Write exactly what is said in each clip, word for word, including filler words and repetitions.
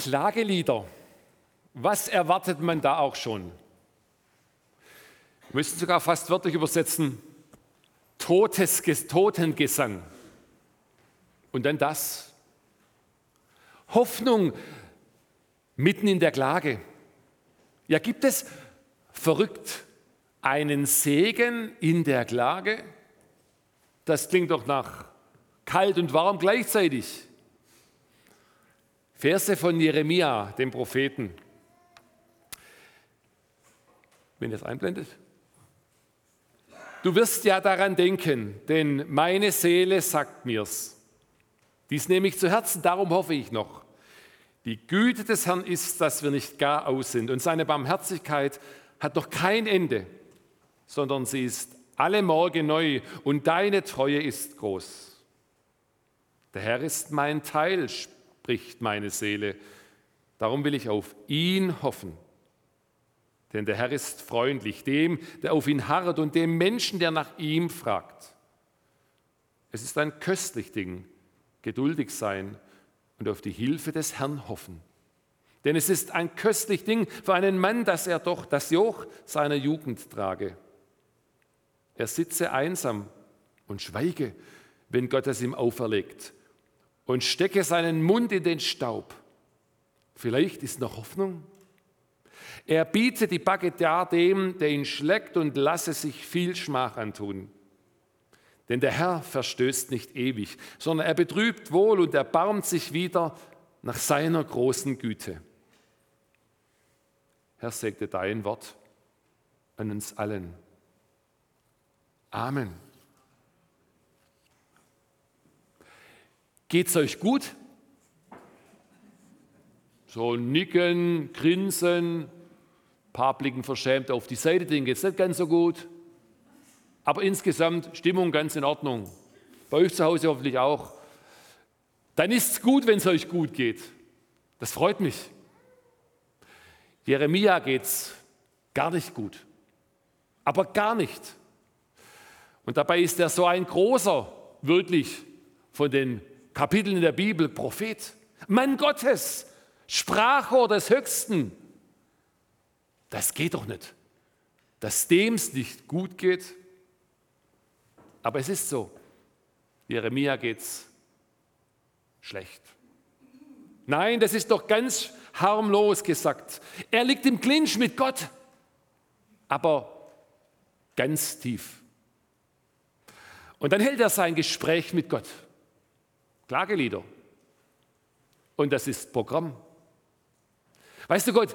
Klagelieder. Was erwartet man da auch schon? Wir müssen sogar fast wörtlich übersetzen, Totes, Totengesang. Und dann das. Hoffnung mitten in der Klage. Ja, gibt es verrückt einen Segen in der Klage? Das klingt doch nach kalt und warm gleichzeitig. Verse von Jeremia, dem Propheten. Wenn ihr das einblendet. Du wirst ja daran denken, denn meine Seele sagt mir's. Dies nehme ich zu Herzen, darum hoffe ich noch. Die Güte des Herrn ist, dass wir nicht gar aus sind, und seine Barmherzigkeit hat noch kein Ende, sondern sie ist alle Morgen neu, und deine Treue ist groß. Der Herr ist mein Teil, spricht meine Seele. Darum will ich auf ihn hoffen. Denn der Herr ist freundlich, dem, der auf ihn harrt, und dem Menschen, der nach ihm fragt. Es ist ein köstlich Ding, geduldig sein und auf die Hilfe des Herrn hoffen. Denn es ist ein köstlich Ding für einen Mann, dass er doch das Joch seiner Jugend trage. Er sitze einsam und schweige, wenn Gott es ihm auferlegt, und stecke seinen Mund in den Staub. Vielleicht ist noch Hoffnung. Er biete die Backe dar dem, der ihn schlägt, und lasse sich viel Schmach antun. Denn der Herr verstößt nicht ewig, sondern er betrübt wohl und erbarmt sich wieder nach seiner großen Güte. Herr, segne dein Wort an uns allen. Amen. Geht's euch gut? So nicken, grinsen, ein paar blicken verschämt auf die Seite, denen geht es nicht ganz so gut. Aber insgesamt Stimmung ganz in Ordnung. Bei euch zu Hause hoffentlich auch. Dann ist es gut, wenn es euch gut geht. Das freut mich. Jeremia geht es gar nicht gut. Aber gar nicht. Und dabei ist er so ein großer, wirklich von den Kapiteln in der Bibel, Prophet. Mann Gottes, Sprachrohr des Höchsten. Das geht doch nicht, dass dem es nicht gut geht. Aber es ist so, Jeremia geht's schlecht. Nein, das ist doch ganz harmlos gesagt. Er liegt im Clinch mit Gott, aber ganz tief. Und dann hält er sein Gespräch mit Gott. Klagelieder. Und das ist Programm. Weißt du Gott,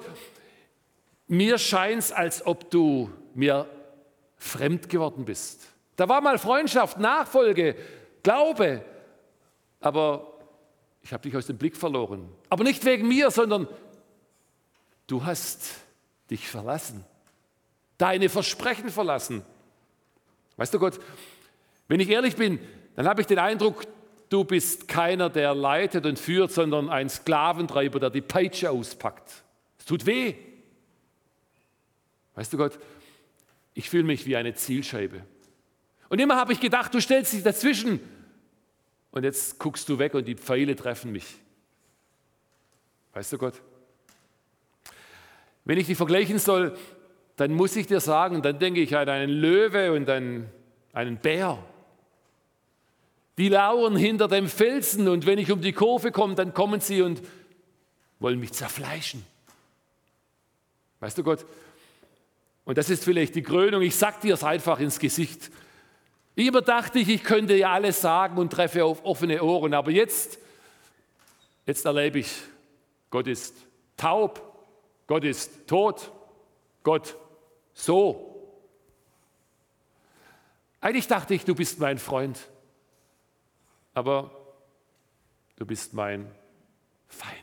mir scheint es, als ob du mir fremd geworden bist. Da war mal Freundschaft, Nachfolge, Glaube, aber ich habe dich aus dem Blick verloren. Aber nicht wegen mir, sondern du hast dich verlassen, deine Versprechen verlassen. Weißt du Gott, wenn ich ehrlich bin, dann habe ich den Eindruck, du bist keiner, der leitet und führt, sondern ein Sklaventreiber, der die Peitsche auspackt. Es tut weh. Weißt du Gott, ich fühle mich wie eine Zielscheibe. Und immer habe ich gedacht, du stellst dich dazwischen. Und jetzt guckst du weg und die Pfeile treffen mich. Weißt du Gott? Wenn ich dich vergleichen soll, dann muss ich dir sagen, dann denke ich an einen Löwe und an einen Bär. Die lauern hinter dem Felsen, und wenn ich um die Kurve komme, dann kommen sie und wollen mich zerfleischen. Weißt du Gott? Und das ist vielleicht die Krönung, ich sag dir es einfach ins Gesicht. Immer dachte ich, ich könnte ja alles sagen und treffe auf offene Ohren, aber jetzt, jetzt erlebe ich, Gott ist taub, Gott ist tot, Gott so. Eigentlich dachte ich, du bist mein Freund, aber du bist mein Feind.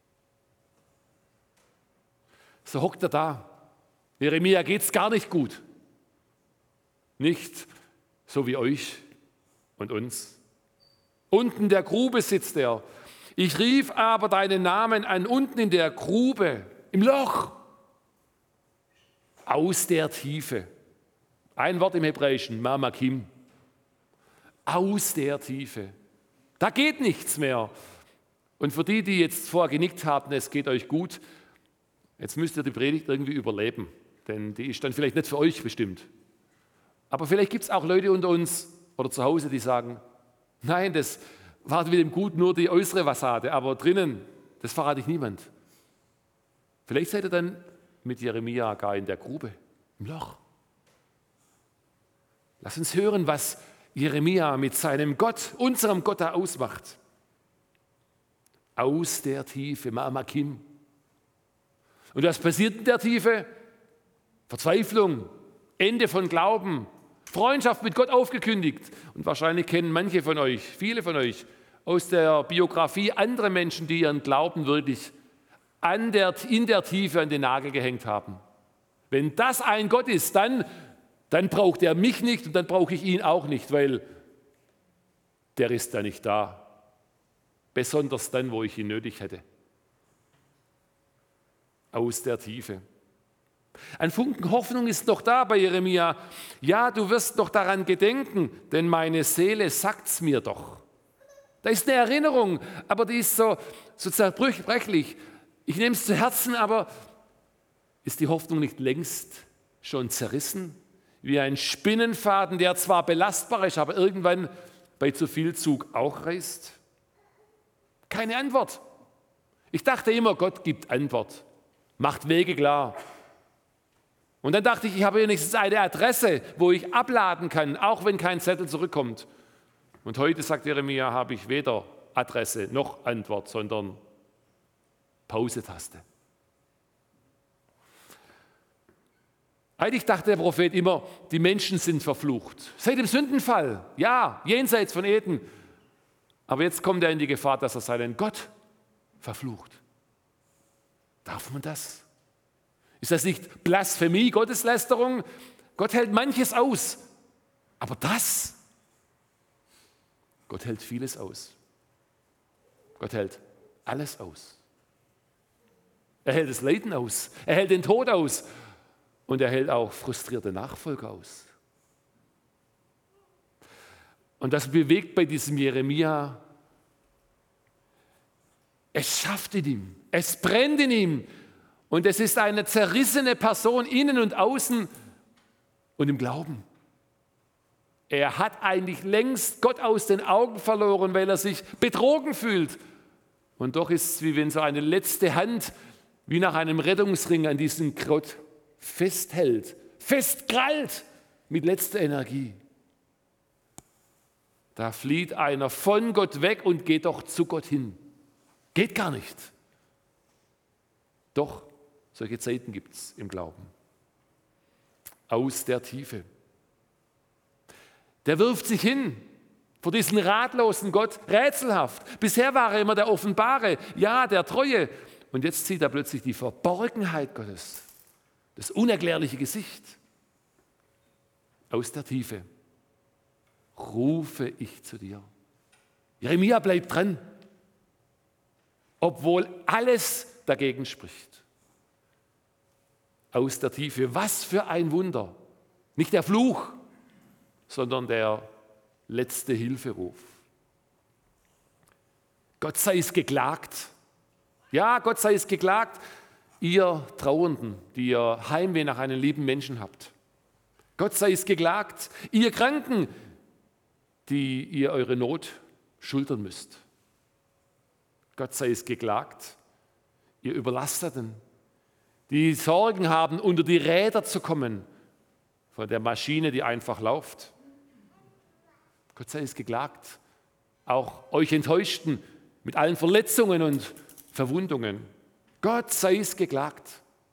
So hockt er da. Jeremia geht es gar nicht gut. Nicht so wie euch und uns. Unten in der Grube sitzt er. Ich rief aber deinen Namen an, unten in der Grube, im Loch, aus der Tiefe. Ein Wort im Hebräischen, Mamakim. Aus der Tiefe. Da geht nichts mehr. Und für die, die jetzt vorher genickt haben, es geht euch gut, jetzt müsst ihr die Predigt irgendwie überleben, denn die ist dann vielleicht nicht für euch bestimmt. Aber vielleicht gibt es auch Leute unter uns oder zu Hause, die sagen, nein, das war mit dem Gut nur die äußere Fassade, aber drinnen, das verrate ich niemand. Vielleicht seid ihr dann mit Jeremia gar in der Grube, im Loch. Lass uns hören, was Jeremia mit seinem Gott, unserem Gott da ausmacht. Aus der Tiefe, Ma'amakim. Und was passiert in der Tiefe? Verzweiflung, Ende von Glauben, Freundschaft mit Gott aufgekündigt. Und wahrscheinlich kennen manche von euch, viele von euch, aus der Biografie andere Menschen, die ihren Glauben wirklich an der, in der Tiefe an den Nagel gehängt haben. Wenn das ein Gott ist, dann, dann braucht er mich nicht und dann brauche ich ihn auch nicht, weil der ist da nicht da. Besonders dann, wo ich ihn nötig hätte. Aus der Tiefe. Ein Funken Hoffnung ist noch da bei Jeremia. Ja, du wirst noch daran gedenken, denn meine Seele sagt's mir doch. Da ist eine Erinnerung, aber die ist so, so zerbrechlich. Ich nehme es zu Herzen, aber ist die Hoffnung nicht längst schon zerrissen? Wie ein Spinnenfaden, der zwar belastbar ist, aber irgendwann bei zu viel Zug auch reißt? Keine Antwort. Ich dachte immer, Gott gibt Antwort, macht Wege klar. Und dann dachte ich, ich habe wenigstens eine Adresse, wo ich abladen kann, auch wenn kein Zettel zurückkommt. Und heute, sagt Jeremia, habe ich weder Adresse noch Antwort, sondern Pause-Taste. Eigentlich dachte der Prophet immer, die Menschen sind verflucht. Seit dem Sündenfall, ja, jenseits von Eden. Aber jetzt kommt er in die Gefahr, dass er seinen Gott verflucht. Darf man das? Ist das nicht Blasphemie, Gotteslästerung? Gott hält manches aus, aber das, Gott hält vieles aus. Gott hält alles aus. Er hält das Leiden aus, er hält den Tod aus und er hält auch frustrierte Nachfolger aus. Und das bewegt bei diesem Jeremia, es schafft in ihm, es brennt in ihm und es ist eine zerrissene Person innen und außen und im Glauben. Er hat eigentlich längst Gott aus den Augen verloren, weil er sich betrogen fühlt. Und doch ist es, wie wenn so eine letzte Hand wie nach einem Rettungsring an diesem Gott festhält, festkrallt mit letzter Energie. Da flieht einer von Gott weg und geht doch zu Gott hin. Geht gar nicht. Doch, solche Zeiten gibt es im Glauben. Aus der Tiefe. Der wirft sich hin vor diesen ratlosen Gott, rätselhaft. Bisher war er immer der Offenbare, ja, der Treue. Und jetzt sieht er plötzlich die Verborgenheit Gottes, das unerklärliche Gesicht. Aus der Tiefe rufe ich zu dir. Jeremia bleibt dran, obwohl alles dagegen spricht. Aus der Tiefe, was für ein Wunder. Nicht der Fluch, sondern der letzte Hilferuf. Gott sei es geklagt. Ja, Gott sei es geklagt, ihr Trauernden, die ihr Heimweh nach einem lieben Menschen habt. Gott sei es geklagt, ihr Kranken, die ihr eure Not schultern müsst. Gott sei es geklagt, ihr Überlasteten, die Sorgen haben, unter die Räder zu kommen von der Maschine, die einfach läuft. Gott sei es geklagt, auch euch Enttäuschten mit allen Verletzungen und Verwundungen. Gott sei es geklagt.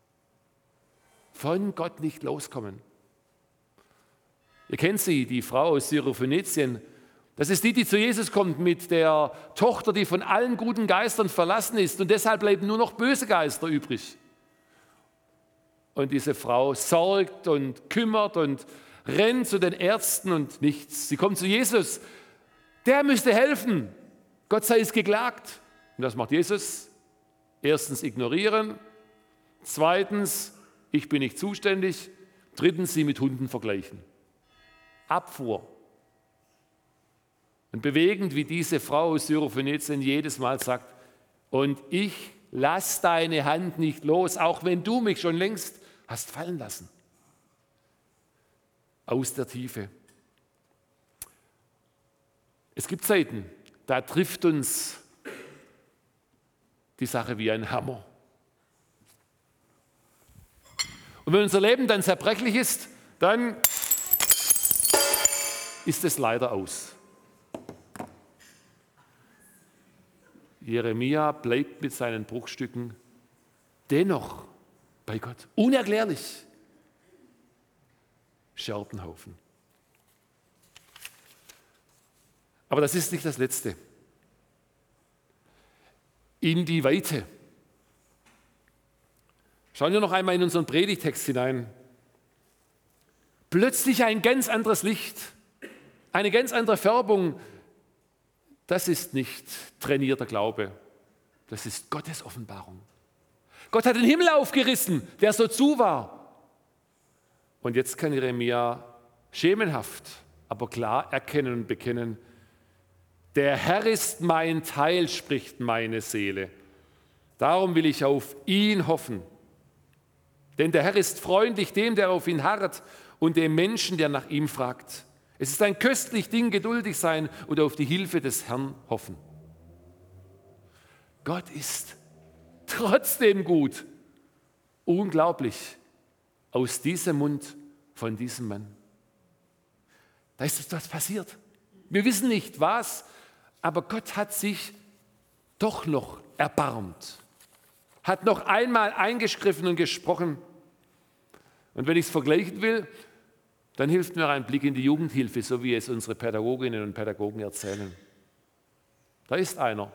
Von Gott nicht loskommen. Ihr kennt sie, die Frau aus Syrophönizien. Das ist die, die zu Jesus kommt mit der Tochter, die von allen guten Geistern verlassen ist und deshalb bleiben nur noch böse Geister übrig. Und diese Frau sorgt und kümmert und rennt zu den Ärzten und nichts. Sie kommt zu Jesus, der müsste helfen. Gott sei es geklagt. Und was macht Jesus? Erstens ignorieren, zweitens, ich bin nicht zuständig, drittens, sie mit Hunden vergleichen. Abfuhr. Und bewegend, wie diese Frau aus Syrophönizien jedes Mal sagt, und ich lass deine Hand nicht los, auch wenn du mich schon längst hast fallen lassen. Aus der Tiefe. Es gibt Zeiten, da trifft uns die Sache wie ein Hammer. Und wenn unser Leben dann zerbrechlich ist, dann ist es leider aus. Jeremia bleibt mit seinen Bruchstücken dennoch bei Gott. Unerklärlich. Scherbenhaufen. Aber das ist nicht das Letzte. In die Weite. Schauen wir noch einmal in unseren Predigtext hinein. Plötzlich ein ganz anderes Licht, eine ganz andere Färbung. Das ist nicht trainierter Glaube, das ist Gottes Offenbarung. Gott hat den Himmel aufgerissen, der so zu war. Und jetzt kann Jeremia schemenhaft, aber klar erkennen und bekennen, der Herr ist mein Teil, spricht meine Seele. Darum will ich auf ihn hoffen. Denn der Herr ist freundlich dem, der auf ihn harrt, und dem Menschen, der nach ihm fragt. Es ist ein köstlich Ding, geduldig sein und auf die Hilfe des Herrn hoffen. Gott ist trotzdem gut. Unglaublich. Aus diesem Mund von diesem Mann. Da ist etwas passiert. Wir wissen nicht was, aber Gott hat sich doch noch erbarmt. Hat noch einmal eingegriffen und gesprochen. Und wenn ich es vergleichen will, dann hilft mir ein Blick in die Jugendhilfe, so wie es unsere Pädagoginnen und Pädagogen erzählen. Da ist einer.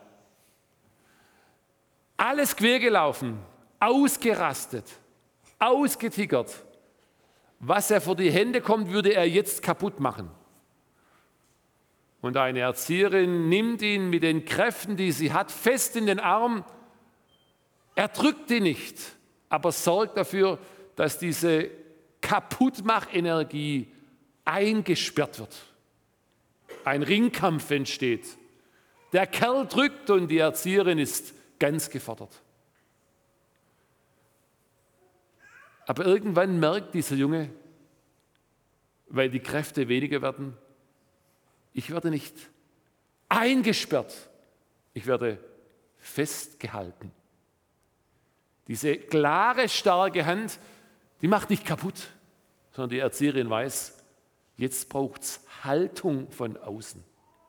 Alles quergelaufen, ausgerastet, ausgetickert. Was er vor die Hände kommt, würde er jetzt kaputt machen. Und eine Erzieherin nimmt ihn mit den Kräften, die sie hat, fest in den Arm. Er drückt ihn nicht, aber sorgt dafür, dass diese Kaputtmachenergie eingesperrt wird. Ein Ringkampf entsteht. Der Kerl drückt und die Erzieherin ist ganz gefordert. Aber irgendwann merkt dieser Junge, weil die Kräfte weniger werden, ich werde nicht eingesperrt, ich werde festgehalten. Diese klare, starke Hand, die macht nicht kaputt, sondern die Erzieherin weiß, jetzt braucht es Haltung von außen.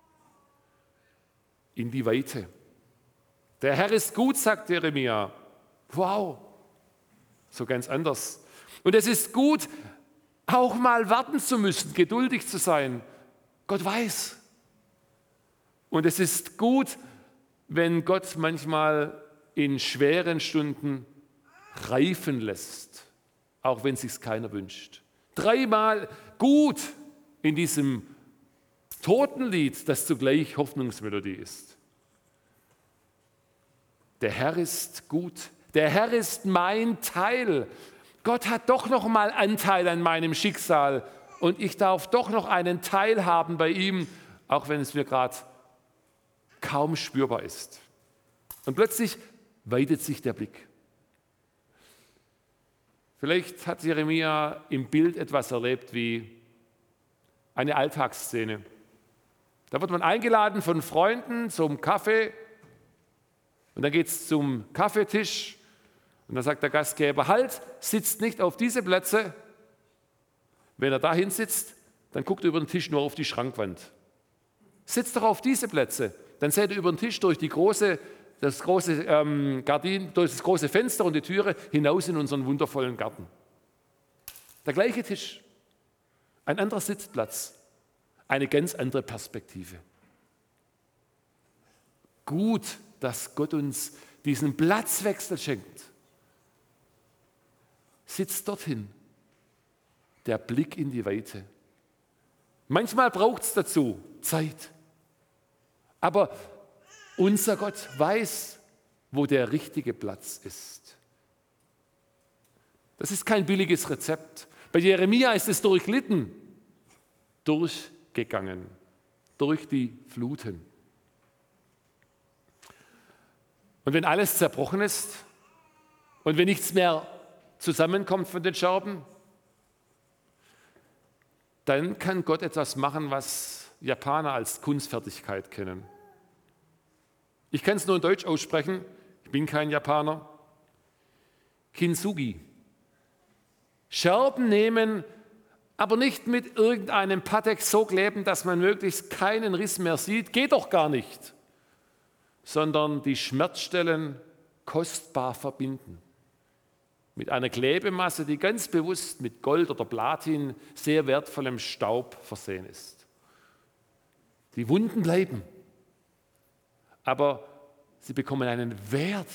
In die Weite. Der Herr ist gut, sagt Jeremia. Wow, so ganz anders. Und es ist gut, auch mal warten zu müssen, geduldig zu sein. Gott weiß. Und es ist gut, wenn Gott manchmal in schweren Stunden reifen lässt, auch wenn es sich keiner wünscht. Dreimal gut in diesem Totenlied, das zugleich Hoffnungsmelodie ist. Der Herr ist gut, der Herr ist mein Teil. Gott hat doch noch mal Anteil an meinem Schicksal und ich darf doch noch einen Teil haben bei ihm, auch wenn es mir gerade kaum spürbar ist. Und plötzlich weitet sich der Blick. Vielleicht hat Jeremia im Bild etwas erlebt wie eine Alltagsszene. Da wird man eingeladen von Freunden zum Kaffee und dann geht es zum Kaffeetisch und dann sagt der Gastgeber, halt, sitzt nicht auf diese Plätze. Wenn er dahin sitzt, dann guckt er über den Tisch nur auf die Schrankwand. Sitzt doch auf diese Plätze, dann seht ihr über den Tisch durch die große das große ähm, Gardin, durch das große Fenster und die Türe hinaus in unseren wundervollen Garten. Der gleiche Tisch, ein anderer Sitzplatz, eine ganz andere Perspektive. Gut, dass Gott uns diesen Platzwechsel schenkt. Sitzt dorthin, der Blick in die Weite. Manchmal braucht es dazu Zeit, aber unser Gott weiß, wo der richtige Platz ist. Das ist kein billiges Rezept. Bei Jeremia ist es durchlitten, durchgegangen, durch die Fluten. Und wenn alles zerbrochen ist und wenn nichts mehr zusammenkommt von den Scherben, dann kann Gott etwas machen, was Japaner als Kunstfertigkeit kennen. Ich kann es nur in Deutsch aussprechen, ich bin kein Japaner. Kintsugi. Scherben nehmen, aber nicht mit irgendeinem Pateks so kleben, dass man möglichst keinen Riss mehr sieht, geht doch gar nicht, sondern die Schmerzstellen kostbar verbinden. Mit einer Klebemasse, die ganz bewusst mit Gold oder Platin, sehr wertvollem Staub versehen ist. Die Wunden bleiben, aber sie bekommen einen Wert.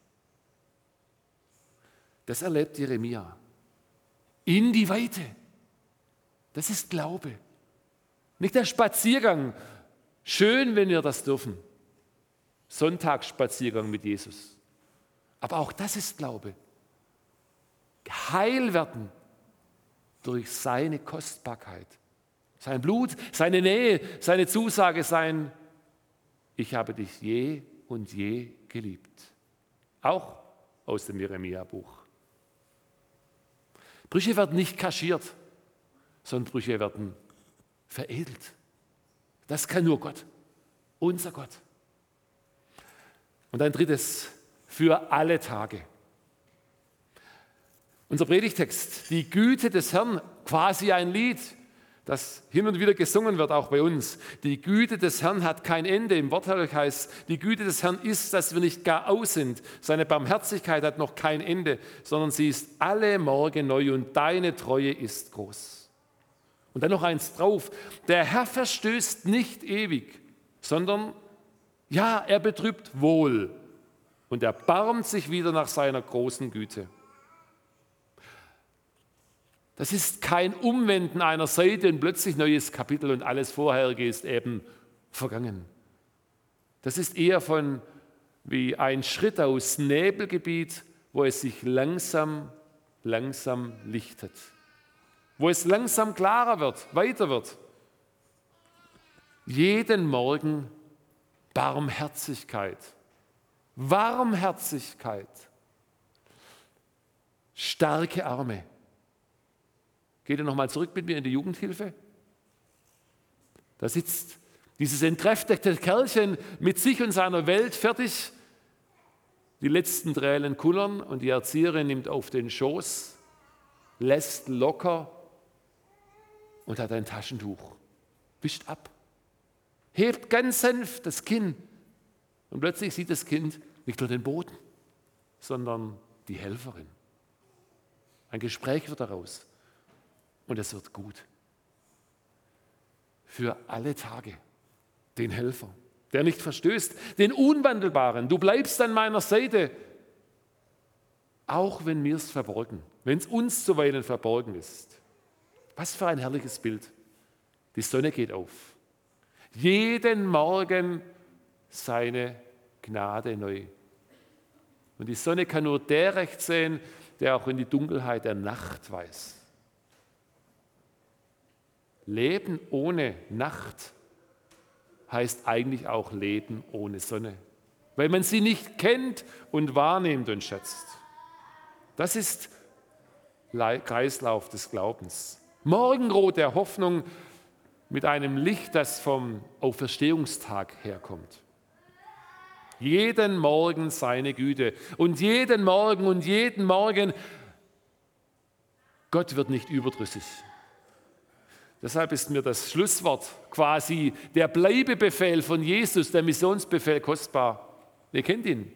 Das erlebt Jeremia. In die Weite. Das ist Glaube. Nicht der Spaziergang. Schön, wenn wir das dürfen. Sonntagsspaziergang mit Jesus. Aber auch das ist Glaube. Heil werden durch seine Kostbarkeit. Sein Blut, seine Nähe, seine Zusage, sein Ich habe dich je und je geliebt. Auch aus dem Jeremia-Buch. Brüche werden nicht kaschiert, sondern Brüche werden veredelt. Das kann nur Gott, unser Gott. Und ein drittes, für alle Tage. Unser Predigtext, die Güte des Herrn, quasi ein Lied, das hin und wieder gesungen wird, auch bei uns. Die Güte des Herrn hat kein Ende. Im Wortlaut heißt, die Güte des Herrn ist, dass wir nicht gar aus sind. Seine Barmherzigkeit hat noch kein Ende, sondern sie ist alle Morgen neu und deine Treue ist groß. Und dann noch eins drauf. Der Herr verstößt nicht ewig, sondern, ja, er betrübt wohl und erbarmt sich wieder nach seiner großen Güte. Das ist kein Umwenden einer Seite und plötzlich neues Kapitel und alles Vorherige ist eben vergangen. Das ist eher von wie ein Schritt aus Nebelgebiet, wo es sich langsam, langsam lichtet. Wo es langsam klarer wird, weiter wird. Jeden Morgen Barmherzigkeit. Warmherzigkeit. Starke Arme. Geht ihr nochmal zurück mit mir in die Jugendhilfe? Da sitzt dieses entkräftigte Kerlchen mit sich und seiner Welt fertig. Die letzten Tränen kullern und die Erzieherin nimmt auf den Schoß, lässt locker und hat ein Taschentuch, wischt ab, hebt ganz sanft das Kinn und plötzlich sieht das Kind nicht nur den Boden, sondern die Helferin. Ein Gespräch wird daraus. Und es wird gut. Für alle Tage den Helfer, der nicht verstößt, den Unwandelbaren. Du bleibst an meiner Seite, auch wenn mir es verborgen, wenn es uns zuweilen verborgen ist. Was für ein herrliches Bild. Die Sonne geht auf. Jeden Morgen seine Gnade neu. Und die Sonne kann nur der recht sehen, der auch in die Dunkelheit der Nacht weiß. Leben ohne Nacht heißt eigentlich auch Leben ohne Sonne, weil man sie nicht kennt und wahrnimmt und schätzt. Das ist Kreislauf des Glaubens. Morgenrot der Hoffnung mit einem Licht, das vom Auferstehungstag herkommt. Jeden Morgen seine Güte und jeden Morgen und jeden Morgen, Gott wird nicht überdrüssig. Deshalb ist mir das Schlusswort quasi der Bleibebefehl von Jesus, der Missionsbefehl kostbar. Ihr kennt ihn.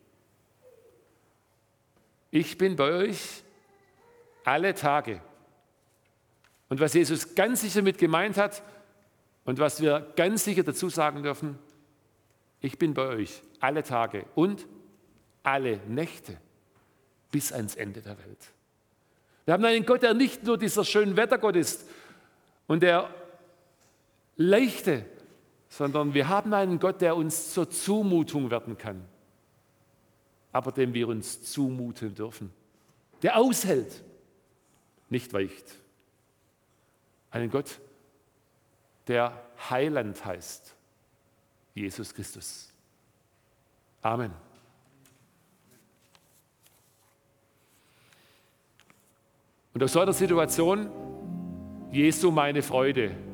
Ich bin bei euch alle Tage. Und was Jesus ganz sicher mit gemeint hat und was wir ganz sicher dazu sagen dürfen, ich bin bei euch alle Tage und alle Nächte bis ans Ende der Welt. Wir haben einen Gott, der nicht nur dieser Schönwettergott ist, und der Leichte, sondern wir haben einen Gott, der uns zur Zumutung werden kann, aber dem wir uns zumuten dürfen, der aushält, nicht weicht. Einen Gott, der Heiland heißt, Jesus Christus. Amen. Und aus so einer Situation, Jesu meine Freude,